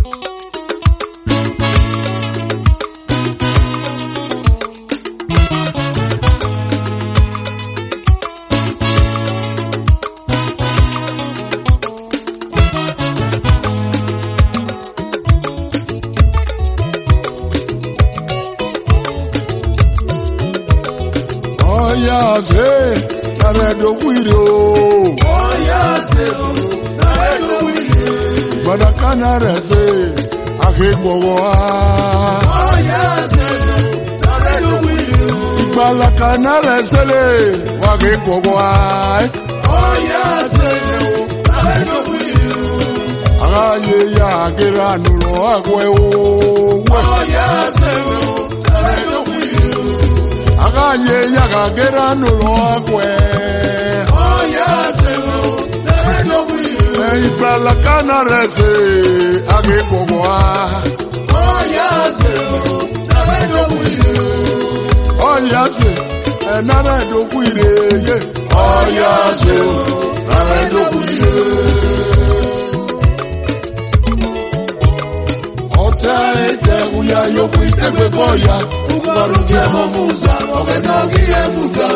Oyase, naredo wiro. Oyase, naredo wiro. Badakana rese, akegbowa. Oyase, naredo wiro. Balakana resele, wakegbowa. Oyase, naredo wiro. Agaye ya agera nulo agwe o. Oyase, naredo wiro. Agaye ya agera nulo agwe. Oyase, naredo wiro. Balakana rese, akegbowa. Oyase, naredo wiro. Oyase, naredo wiro. Oyase, naredo wiro. Ete uya yoku itegbe boya. Ugaruge momuza, ogenogire muza.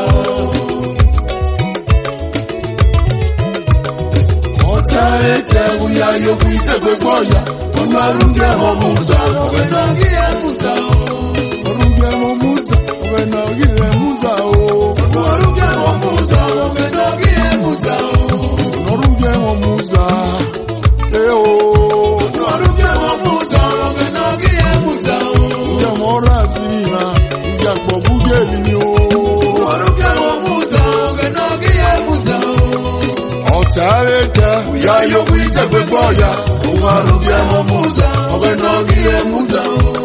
Ete uya yoku itegbe boya. Ugaruge momuza, ogenogire muza. Oruge momuza, ogenogire muza o. Ugaruge momuza, ogenogire muza. Oruge momuza, o. Ugaruge momuza, ogenogire muza. Uya mora zina, uya gbobuge limi o. Ugaruge momuza, ogenogire muza. Ete uya yoku itegbe boya. Ugaruge momuza, ogenogire muza.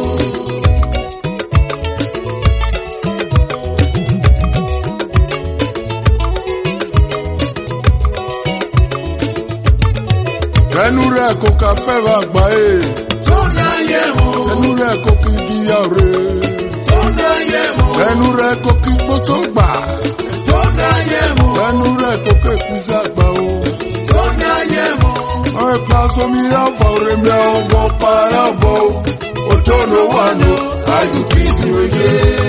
Enure koka feva gbae. Tona yemo, Enure koki giyare. tona yemo, Enure koki gbosogba. tona yemo, Enure koke pisa gba o. tona yemo. Epa somira faure mi ogo para bo. Otono wano Ayu kisi wege,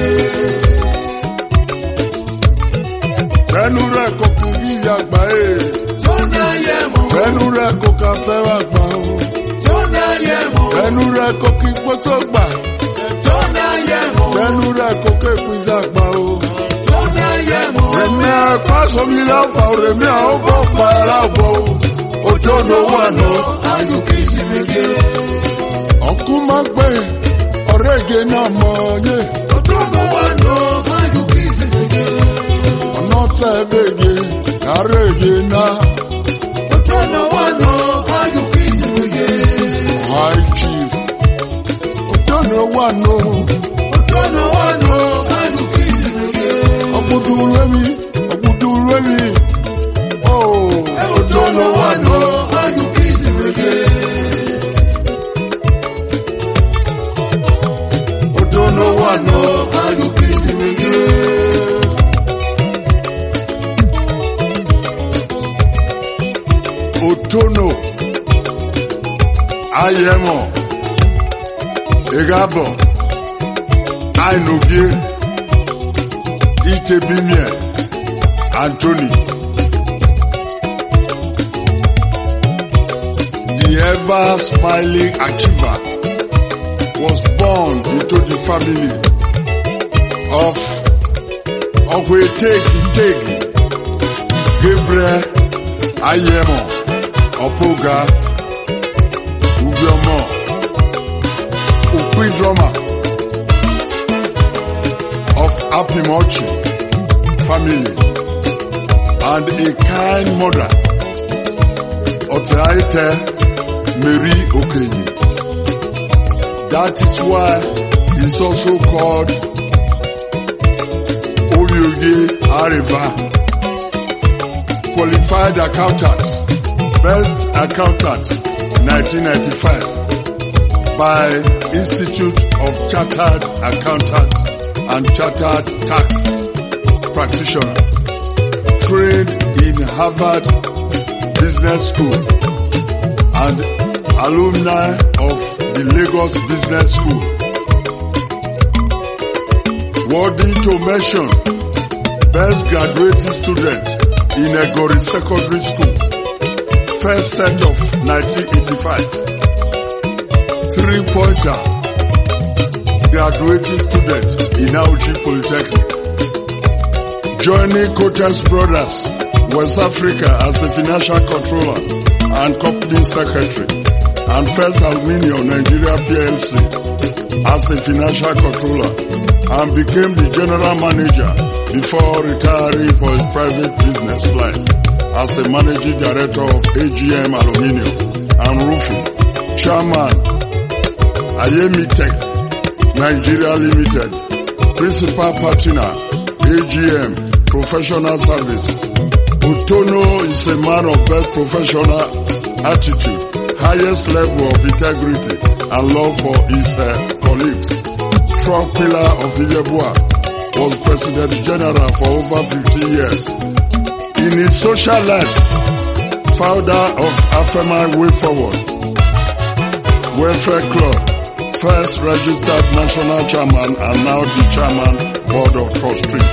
Enure koki giyagbae. tona yemo, Enure koka feva gba o. tona yemo, Enure koki gbosogba. tona yemo, Enure koke pisa gba o. tona yemo. Eme epa somira faure mi ogo para bo. Otono wano Ayu kisi wege, ọkụma gbe ọrege na mọnye otono wano. Ayu kisi wege, ọnọta ebege arege na otono wano. Ayu kisi wege, high chief otono wano otono wano. Ayu kisi wege, ọgbuduremi otono wano. Ayu kisi wege, otono wano. Ayu kisi wege. otono ayemo igabo ainugie itebimie Anthony. The ever-smiling achiever was born into the family of Ogwetegi Gabriel Ayemo Opoga Ubiomo Ukwidroma of Apimochi family and a kind mother of the Aite Mary Okenye. That is why he's also called Olioge Areva, qualified accountant, best accountant 1995 by Institute of Chartered Accountants and Chartered Tax Practitioner, trained in Harvard Business School and alumni of the Lagos Business School. Worthy to mention, best graduating student in Egori Secondary School, first set of 1985. 3-pointer graduating student in Auchi Polytechnic. Joining Coates Brothers, West Africa as a financial controller and company secretary, and First Aluminium Nigeria PLC as a financial controller, and became the general manager before retiring for his private business life as a managing director of AGM Aluminium and Roofing, chairman Ayemi Tech Nigeria Limited, principal partner AGM Professional Service. Utono is a man of best professional attitude, highest level of integrity and love for his colleagues. Strong pillar of Ijebuah, was President General for over 50 years. In his social life, founder of Afema Way Forward Welfare Club, first registered national chairman and now the chairman board of trustees.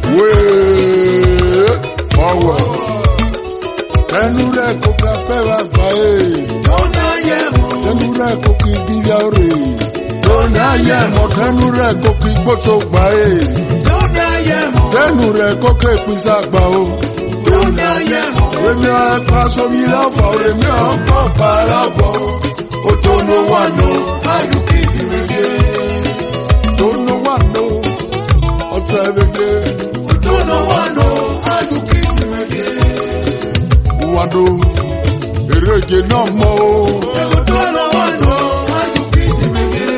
Way forward. Tenure koka pewa bae. Tona yemo. Tenure koki biyaure. Tona yemo. Tenure koki boto bae. Tona yemo. Tenure koke pisa bao. Tona yemo. Remi akaso milafa. Remi akopa labo. Otono wano. Ayukisi rege. Otono wano. Otavege. Otono wano. Ayukisi rege. Wado, erege no mo. Otono wano, ayukisi rege.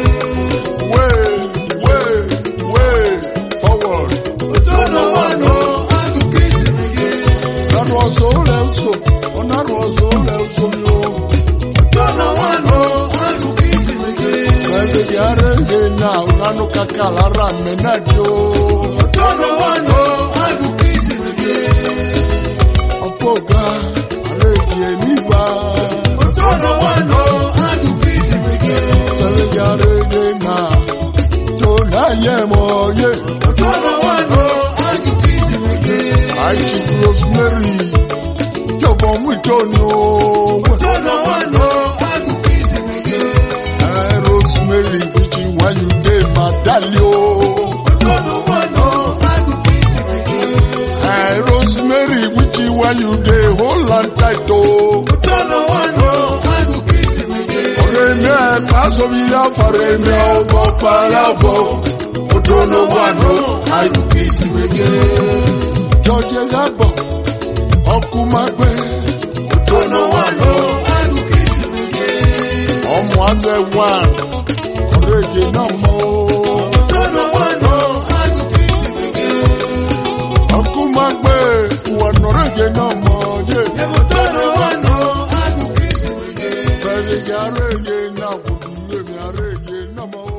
Way, forward. Otono wano, ayukisi rege. That was all else, that was all else yo. Otono wano, ayukisi rege. Sebe yarege now, nano kakala rame nadio. Otono wano, ayukisi rege. Opoga. Otono wano, ayukisi rege. Tell ya rege na, tona yemo ye. Otono wano, ayukisi rege. I chief Rosemary, yobo mwitono. Otono wano, ayukisi rege. Rosemary, bichi when you dey madalio. Otono wano, ayukisi rege. Rosemary, bichi when you dey hold on tight oh. Otono wano, ayukisi rege. Oreme paso bila fareme obo parabo. Otono wano, ayukisi rege. George Yabo, Okumagbe. Otono wano, ayukisi rege. Omwaze one, orege namo. Otono wano, ayukisi rege. Okumagbe, wanorege namo. Otono wano, ayukisi rege. Sebe yarege na budu, arege namo.